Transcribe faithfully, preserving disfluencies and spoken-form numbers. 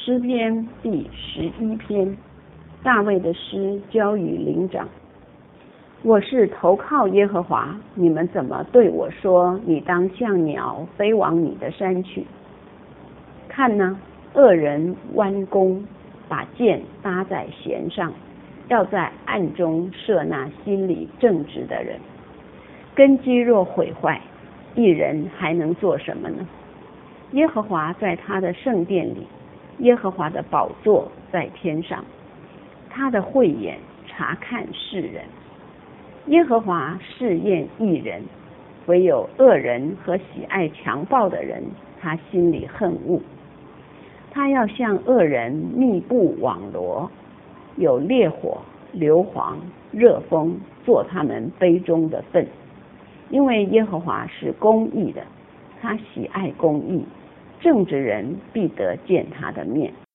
诗篇第十一篇，大卫的诗交与灵长。我是投靠耶和华，你们怎么对我说，你当像鸟飞往你的山去？看哪，恶人弯弓，把箭搭在弦上，要在暗中射那心里正直的人。根基若毁坏，一人还能做什么呢？耶和华在他的圣殿里，耶和华的宝座在天上，他的慧眼察看世人。耶和华试验义人，唯有恶人和喜爱强暴的人，他心里恨恶。他要向恶人密布网罗，有烈火、硫磺、热风做他们杯中的分。因为耶和华是公义的，他喜爱公义，正直人必得见他的面。